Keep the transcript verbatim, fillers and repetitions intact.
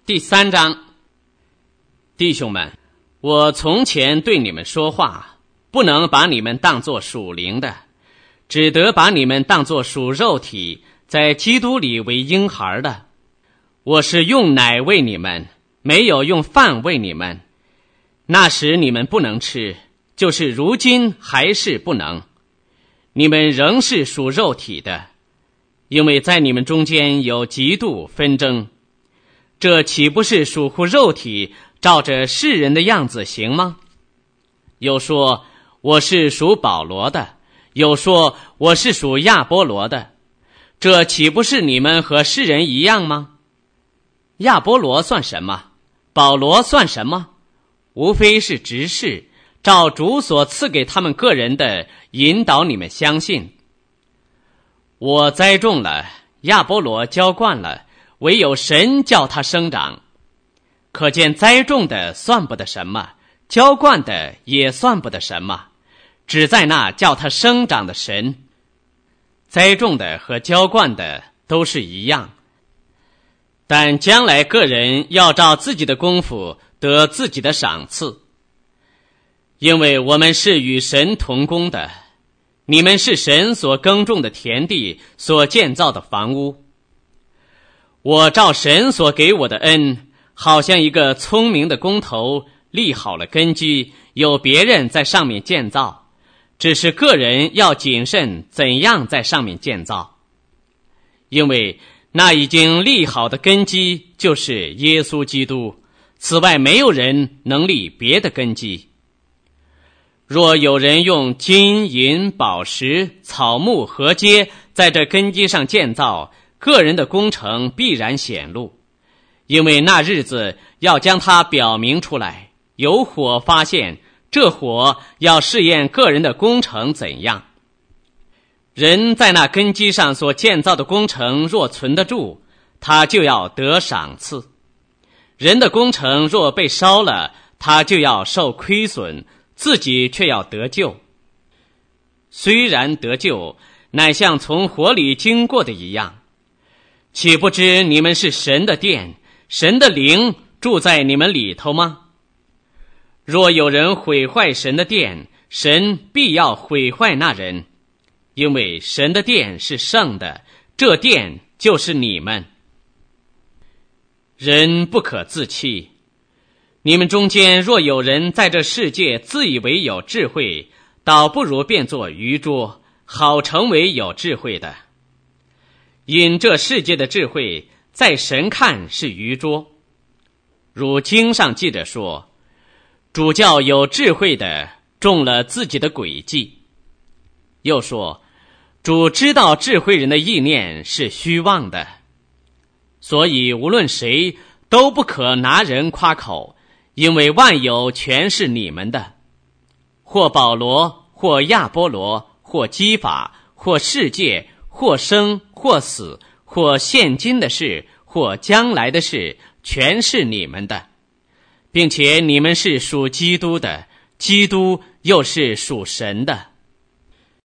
第三章，弟兄们，我从前对你们说话，不能把你们当作属灵的，只得把你们当作属肉体，在基督里为婴孩的。我是用奶喂你们，没有用饭喂你们。那时你们不能吃，就是如今还是不能。你们仍是属肉体的，因为在你们中间有嫉妒纷争。这岂不是属乎肉体，照着世人的样子行吗？有说我是属保罗的，有说我是属亚波罗的，这岂不是你们和世人一样吗？亚波罗算什么？保罗算什么？无非是执事，照主所赐给他们个人的，引导你们相信。我栽种了，亚波罗浇灌了，唯有神叫他生长。可见栽种的算不得什么，浇灌的也算不得什么，只在那叫他生长的神。栽种的和浇灌的都是一样，但将来个人要照自己的功夫得自己的赏赐。因为我们是与神同工的，你们是神所耕种的田地，所建造的房屋。我照神所给我的恩，好像一个聪明的工头，立好了根基，有别人在上面建造，只是个人要谨慎怎样在上面建造。因为那已经立好的根基就是耶稣基督，此外没有人能立别的根基。若有人用金银宝石草木禾秸在这根基上建造，个人的工程必然显露，因为那日子要将它表明出来，有火发现，这火要试验个人的工程怎样。人在那根基上所建造的工程若存得住，他就要得赏赐；人的工程若被烧了，他就要受亏损，自己却要得救。虽然得救，乃像从火里经过的一样。岂不知你们是神的殿，神的灵住在你们里头吗？若有人毁坏神的殿，神必要毁坏那人，因为神的殿是圣的，这殿就是你们。人不可自欺，你们中间若有人在这世界自以为有智慧，倒不如变作愚拙，好成为有智慧的。因这世界的智慧在神看是愚拙。如经上记着说，主叫有智慧的中了自己的诡计。又说，主知道智慧人的意念是虚妄的。所以无论谁都不可拿人夸口，因为万有全是你们的。或保罗，或亚波罗，或基法，或世界，或生或死，或现今的事，或将来的事，全是你们的，并且你们是属基督的，基督又是属神的。